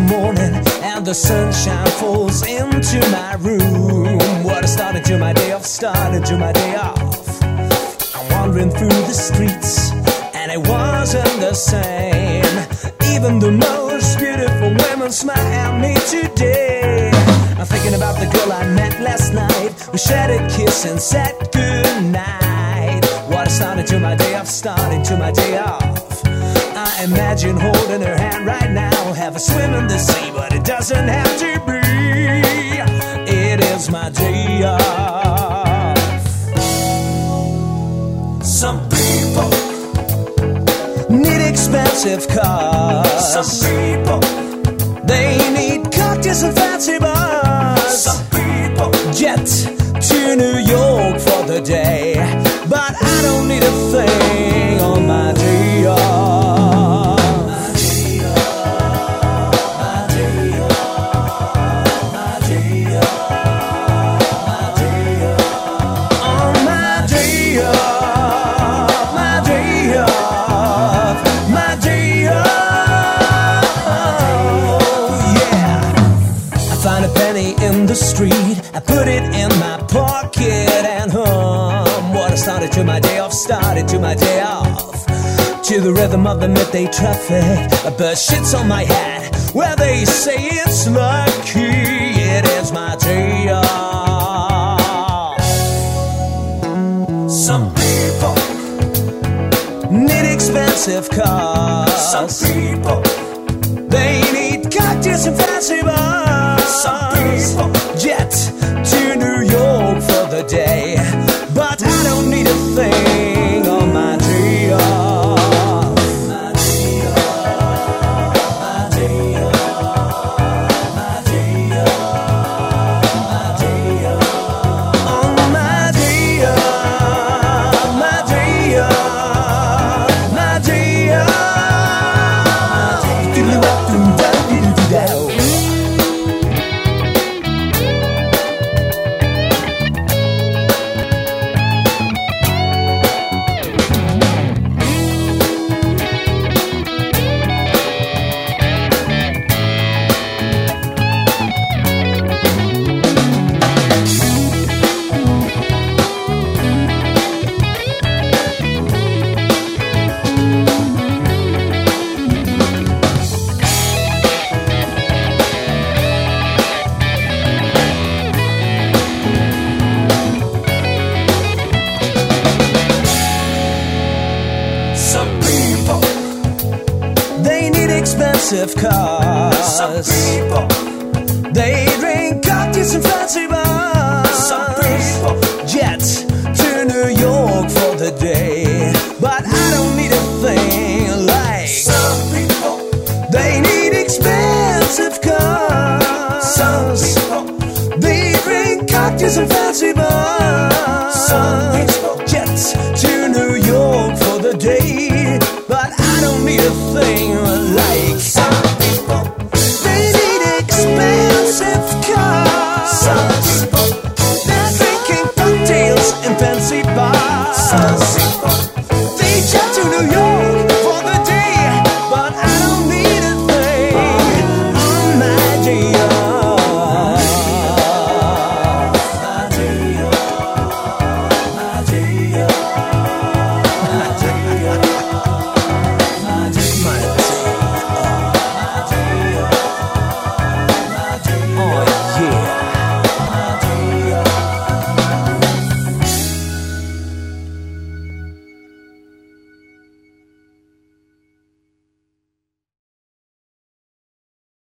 morning and the sunshine falls into my room. What a start into my day off, start into my day off. I'm wandering through the streets and it wasn't the same. Even the most beautiful women smile at me today. I'm thinking about the girl I met last night. We shared a kiss and said goodnight. What a start into my day off, start into my day off. I imagine holding her hand right now, have a swim in the sea, but it doesn't have to be. It is my day off. Some people need expensive cars. Some people, they need cocktails and fancy bars. Some people jet to New York for the day, but I don't need a thing on my day off. The street, I put it in my pocket and hum. What I started to my day off, started to my day off. To the rhythm of the midday traffic, a bird shits on my hat. Where they say it's lucky, it is my day off. Some people need expensive cars. Some people, they need cocktails and fancy bars. Some people jet to New York for the day, but I don't need a thing on my day off. My day off, my day off, my day off, my day off. On my day off, my day off, my day off. Do-do-do-do-do-do-do. Expensive cars. Some people, they drink cocktails and fancy bars. Some people jet to New York for the day, but I don't need a thing like. Some people, they need expensive cars. Some people, they drink cocktails and fancy bars. Some people jet to New York for the day, but I don't need a thing